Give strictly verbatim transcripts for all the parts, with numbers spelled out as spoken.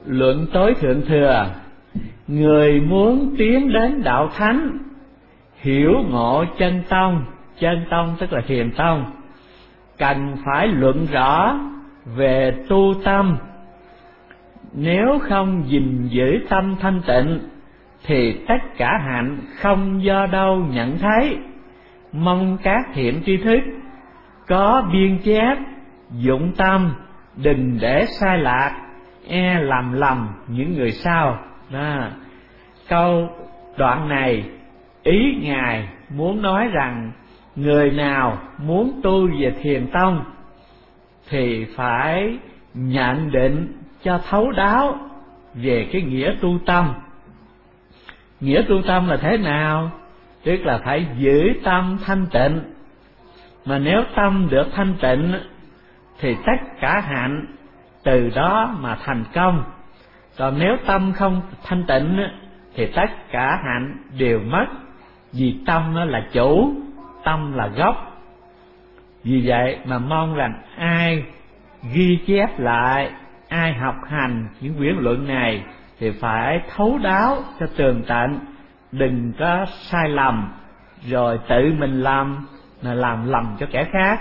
luận tối thượng thừa: người muốn tiến đến đạo thánh, hiểu ngộ chân tông, chân tông tức là thiền tông, cần phải luận rõ về tu tâm. Nếu không gìn giữ tâm thanh tịnh thì tất cả hạnh không do đâu nhận thấy. Mong các thiện tri thức có biên chép, dụng tâm, đừng để sai lạc, e làm lầm những người sau. Đó. Câu đoạn này ý Ngài muốn nói rằng người nào muốn tu về thiền tông thì phải nhận định cho thấu đáo về cái nghĩa tu tâm. Nghĩa tu tâm là thế nào? Tức là phải giữ tâm thanh tịnh. Mà nếu tâm được thanh tịnh thì tất cả hạnh từ đó mà thành công. Còn nếu tâm không thanh tịnh thì tất cả hạnh đều mất. Vì tâm là chủ, tâm là gốc. Vì vậy mà mong rằng ai ghi chép lại, ai học hành những quyển luận này thì phải thấu đáo cho tường tận, đừng có sai lầm rồi tự mình làm là làm lầm cho kẻ khác.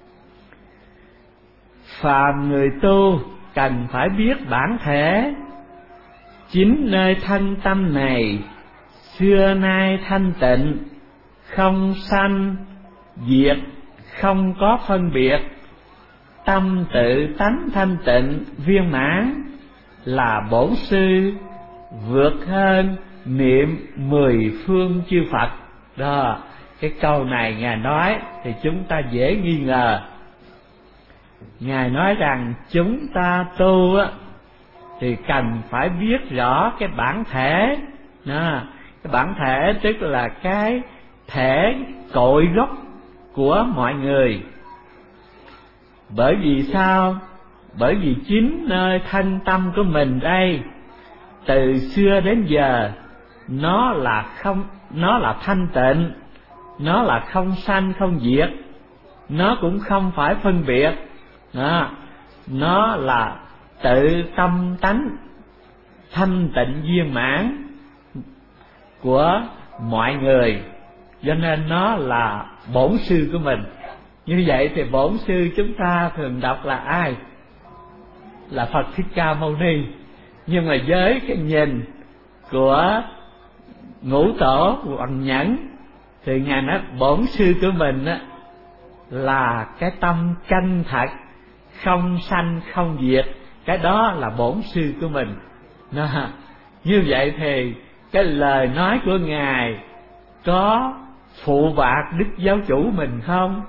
Phàm người tu cần phải biết bản thể, chính nơi thân tâm này xưa nay thanh tịnh, không sanh diệt, không có phân biệt, tâm tự tánh thanh tịnh viên mãn, là bổn sư vượt hơn niệm mười phương chư Phật. Đó, cái câu này Ngài nói thì chúng ta dễ nghi ngờ. Ngài nói rằng chúng ta tu á thì cần phải biết rõ cái bản thể. Đó, cái bản thể tức là cái thể cội gốc của mọi người. Bởi vì sao? Bởi vì chính nơi thân tâm của mình đây, từ xưa đến giờ nó là không, nó là thanh tịnh, nó là không sanh không diệt, nó cũng không phải phân biệt. Đó, nó là tự tâm tánh thanh tịnh viên mãn của mọi người, cho nên nó là bổn sư của mình. Như vậy thì bổn sư chúng ta thường đọc là ai? Là Phật Thích Ca Mâu Ni. Nhưng mà với cái nhìn của Ngũ Tổ Hoàng Nhẫn thì Ngài nói bổn sư của mình á là cái tâm chân thật, không sanh không diệt, cái đó là bổn sư của mình. Đó. Như vậy thì cái lời nói của Ngài có phụ bạc Đức Giáo Chủ mình không?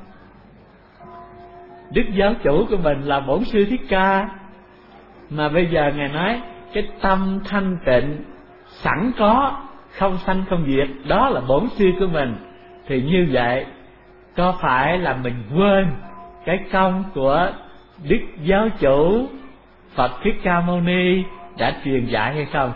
Đức Giáo Chủ của mình là bổn sư Thích Ca, mà bây giờ Ngài nói cái tâm thanh tịnh sẵn có, không sanh không diệt, đó là bổn sư của mình. Thì như vậy có phải là mình quên cái công của Đức Giáo Chủ Phật Thích Ca Mâu Ni đã truyền dạy hay không?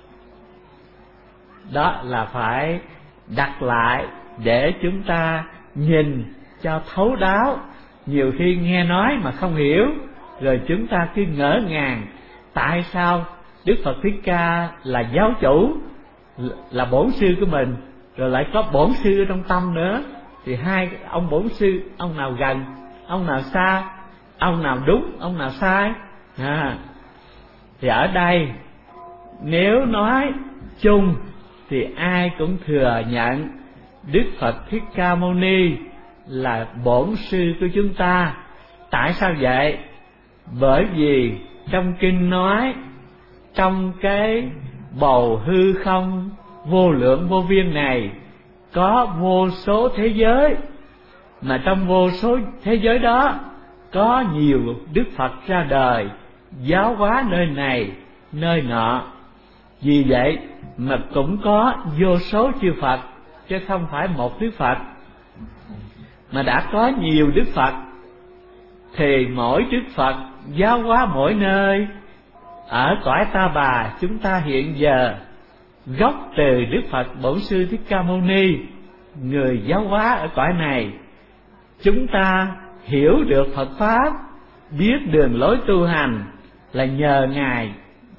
Đó là phải đặt lại để chúng ta nhìn cho thấu đáo. Nhiều khi nghe nói mà không hiểu, rồi chúng ta cứ ngỡ ngàng tại sao Đức Phật Thích Ca là giáo chủ, là bổn sư của mình, rồi lại có bổn sư ở trong tâm nữa. Thì hai ông bổn sư, ông nào gần, ông nào xa, ông nào đúng, ông nào sai. À, thì ở đây nếu nói chung thì ai cũng thừa nhận Đức Phật Thích Ca Mâu Ni là bổn sư của chúng ta. Tại sao vậy? Bởi vì trong kinh nói, trong cái bầu hư không vô lượng vô biên này có vô số thế giới, mà trong vô số thế giới đó có nhiều Đức Phật ra đời, giáo hóa nơi này nơi nọ. Vì vậy mà cũng có vô số chư Phật, chứ không phải một Đức Phật. Mà đã có nhiều Đức Phật thì mỗi Đức Phật giáo hóa mỗi nơi. Ở cõi Ta Bà chúng ta hiện giờ gốc từ Đức Phật Bổn Sư Thích Ca Mâu Ni, người giáo hóa ở cõi này. Chúng ta hiểu được Phật Pháp, biết đường lối tu hành là nhờ Ngài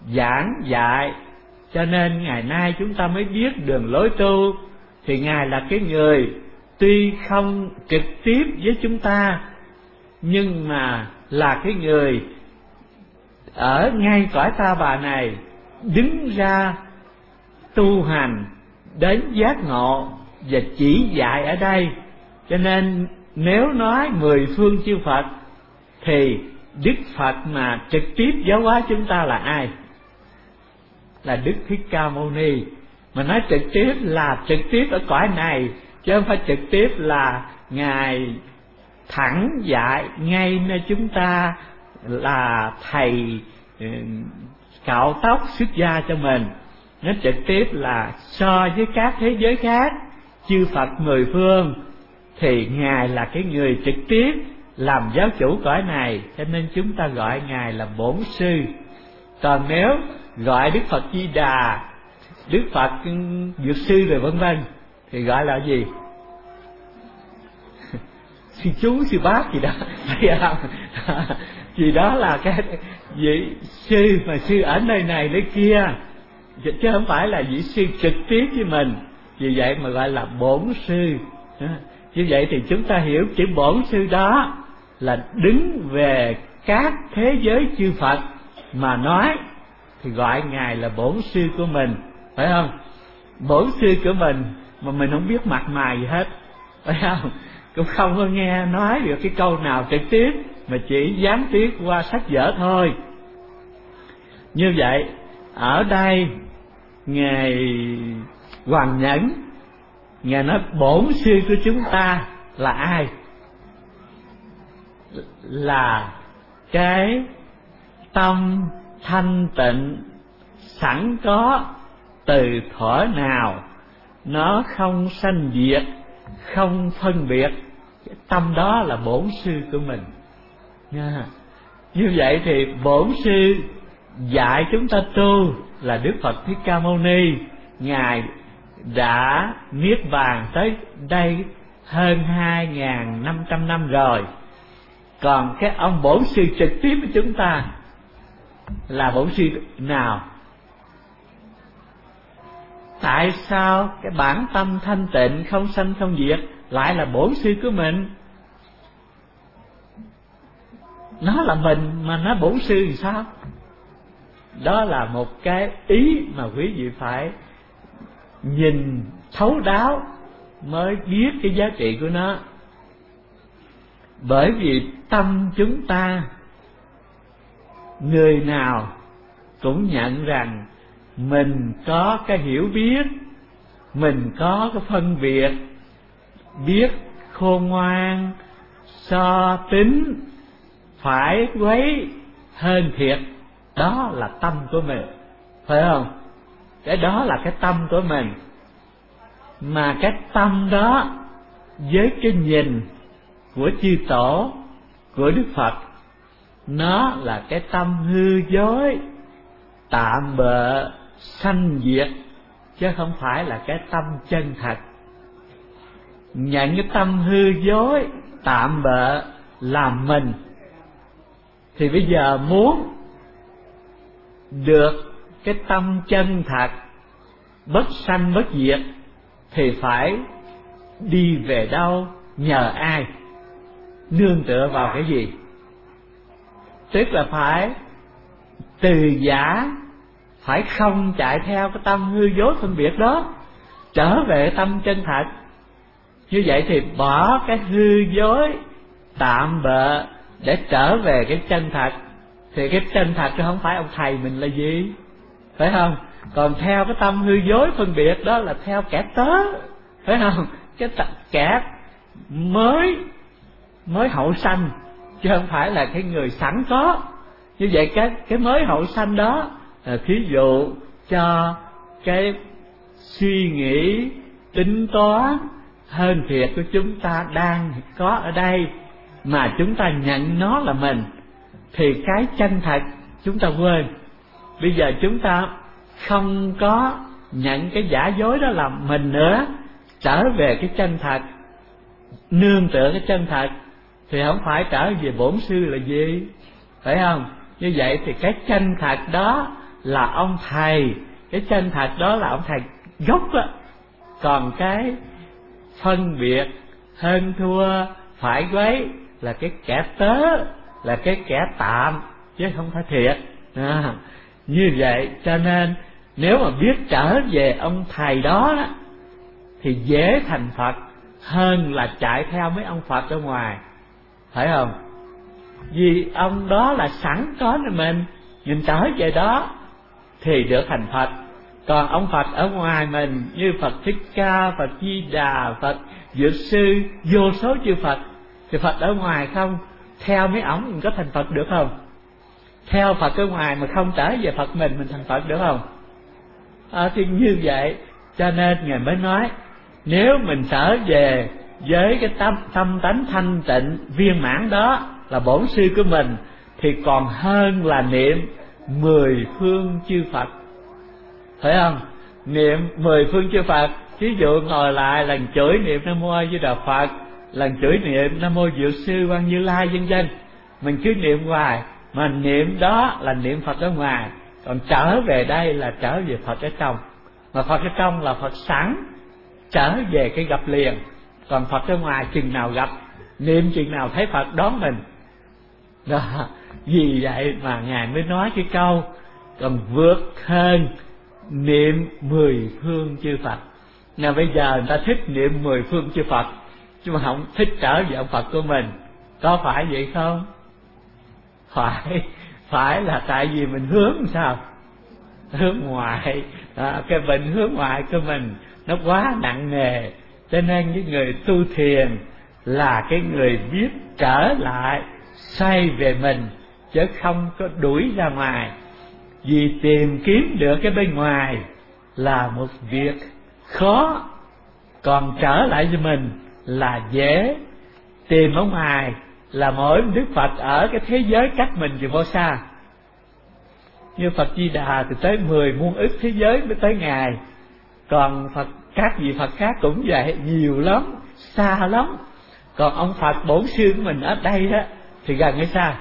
giảng dạy, cho nên ngày nay chúng ta mới biết đường lối tu. Thì Ngài là cái người tuy không trực tiếp với chúng ta, nhưng mà là cái người ở ngay cõi ta bà này đứng ra tu hành đến giác ngộ và chỉ dạy ở đây. Cho nên nếu nói mười phương chư Phật thì Đức Phật mà trực tiếp giáo hóa chúng ta là ai? Là Đức Thích Ca Mâu Ni. Mà nói trực tiếp là trực tiếp ở cõi này, chứ không phải trực tiếp là Ngài thẳng dạy ngay nơi chúng ta là thầy cạo tóc xuất gia cho mình. Nó trực tiếp là so với các thế giới khác, chư Phật mười phương, thì Ngài là cái người trực tiếp làm giáo chủ cõi này, cho nên chúng ta gọi Ngài là Bổn Sư. Còn nếu gọi Đức Phật Di Đà, Đức Phật Dược Sư rồi vân vân thì gọi là gì? Sư chú, sư bác gì đó, thấy không? Vì đó là cái vị sư mà sư ở nơi này nơi kia, chứ không phải là vị sư trực tiếp với mình. Vì vậy mà gọi là Bổn Sư. Như vậy thì chúng ta hiểu chữ Bổn Sư đó là đứng về các thế giới chư Phật mà nói, thì gọi Ngài là Bổn Sư của mình, phải không? Bổn Sư của mình mà mình không biết mặt mày gì hết, phải không? Cũng không có nghe nói được cái câu nào trực tiếp, mà chỉ gián tiếp qua sách vở thôi. Như vậy ở đây Ngài Hoàng Nhẫn, Ngài nói Bổn Sư của chúng ta là ai? Là cái tâm thanh tịnh sẵn có từ thuở nào, nó không sanh diệt, không phân biệt. Cái tâm đó là Bổn Sư của mình nha. Như vậy thì Bổn Sư dạy chúng ta tu là Đức Phật Thích Ca Mâu Ni. Ngài đã niết bàn tới đây hơn hai nghìn năm trăm năm rồi. Còn cái ông Bổn Sư trực tiếp với chúng ta là Bổn Sư nào? Tại sao cái bản tâm thanh tịnh không sanh không diệt lại là Bổn Sư của mình? Nó là mình mà nó Bổn Sư thì sao? Đó là một cái ý mà quý vị phải nhìn thấu đáo mới biết cái giá trị của nó. Bởi vì tâm chúng ta, người nào cũng nhận rằng mình có cái hiểu biết, mình có cái phân biệt, biết khôn ngoan, so tính, phải quấy hơn thiệt. Đó là tâm của mình, phải không? Cái đó là cái tâm của mình. Mà cái tâm đó với cái nhìn của chư tổ, của Đức Phật, nó là cái tâm hư dối, tạm bợ, sanh diệt, chứ không phải là cái tâm chân thật. Nhận cái tâm hư dối, tạm bợ làm mình, thì bây giờ muốn được cái tâm chân thật, bất sanh bất diệt, thì phải đi về đâu, nhờ ai, nương tựa vào cái gì? Tức là phải từ giả, phải không chạy theo cái tâm hư dối phân biệt đó, trở về tâm chân thật. Như vậy thì bỏ cái hư dối tạm bợ để trở về cái chân thật. Thì cái chân thật chứ không phải ông thầy mình là gì, phải không? Còn theo cái tâm hư dối phân biệt đó là theo kẻ tớ, phải không? Cái kẻ mới mới hậu sanh, chứ không phải là cái người sẵn có. Như vậy cái cái mới hậu sanh đó là thí dụ cho cái suy nghĩ tính toán hơn thiệt của chúng ta đang có ở đây, mà chúng ta nhận nó là mình, thì cái chân thật chúng ta quên. Bây giờ chúng ta không có nhận cái giả dối đó là mình nữa, trở về cái chân thật, nương tựa cái chân thật, thì không phải trở về Bổn Sư là gì, phải không? Như vậy thì cái chân thật đó là ông thầy, cái chân thật đó là ông thầy gốc á. Còn cái phân biệt hơn thua phải quấy là cái kẻ tớ, là cái kẻ tạm chứ không phải thiệt. À, như vậy cho nên nếu mà biết trở về ông thầy đó, đó thì dễ thành Phật hơn là chạy theo mấy ông Phật ở ngoài, phải không? Vì ông đó là sẵn có cho mình, mình trở về đó thì được thành Phật. Còn ông Phật ở ngoài mình như Phật Thích Ca, Phật Di Đà, Phật Dược Sư, vô số chư Phật, thì Phật ở ngoài không theo mấy ổng mình có thành Phật được không? Theo Phật ở ngoài mà không trở về Phật mình, mình thành Phật được không? À, thì như vậy cho nên Ngài mới nói, nếu mình trở về với cái tâm, tâm tánh thanh tịnh viên mãn đó là bổn sư của mình, thì còn hơn là niệm mười phương chư Phật, phải không? Niệm mười phương chư Phật, ví dụ ngồi lại lần chửi niệm Nam Mô A Di Đà Phật, lần chửi niệm Nam Mô Diệu Sư Quan Như Lai vân vân, mình cứ niệm hoài, mà niệm đó là niệm Phật ở ngoài, còn trở về đây là trở về Phật ở trong. Mà Phật ở trong là Phật sẵn, trở về cái gặp liền. Còn Phật ở ngoài chừng nào gặp, niệm chừng nào thấy Phật đón mình đó. Vì vậy mà Ngài mới nói cái câu còn vượt hơn niệm mười phương chư Phật. Nào bây giờ người ta thích niệm mười phương chư Phật, chứ mà không thích trở về ông Phật của mình, có phải vậy không? Phải, phải là tại vì mình hướng sao? Hướng ngoại, à, cái bệnh hướng ngoại của mình nó quá nặng nề, cho nên những người tu thiền là cái người biết trở lại, xoay về mình, chứ không có đuổi ra ngoài. Vì tìm kiếm được cái bên ngoài là một việc khó, còn trở lại cho mình là dễ. Tìm ở ngoài là mỗi Đức Phật ở cái thế giới cách mình thì vô xa. Như Phật Di Đà thì tới mười muôn ức thế giới mới tới Ngài. Còn Phật, các vị Phật khác cũng vậy, nhiều lắm, xa lắm. Còn ông Phật bổn sư của mình ở đây đó thì gần hay xa?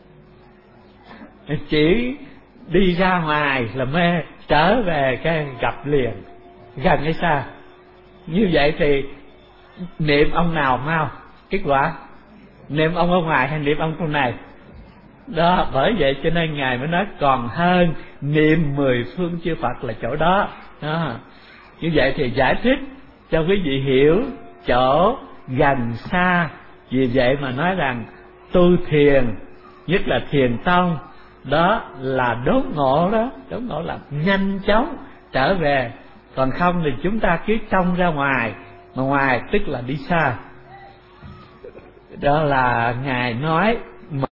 Chỉ đi ra ngoài là mê, trở về cái gặp liền, gần hay xa? Như vậy thì niệm ông nào mau? Kết quả niệm ông ở ngoài hay niệm ông trong này? Đó, bởi vậy cho nên Ngài mới nói còn hơn niệm mười phương chư Phật là chỗ đó. Đó. Như vậy thì giải thích cho quý vị hiểu chỗ gần xa. Vì vậy mà nói rằng tu thiền, nhất là thiền tông, đó là đốn ngộ đó, đốn ngộ là nhanh chóng trở về. Còn không thì chúng ta cứ trông ra ngoài, mà ngoài tức là đi xa. Đó là Ngài nói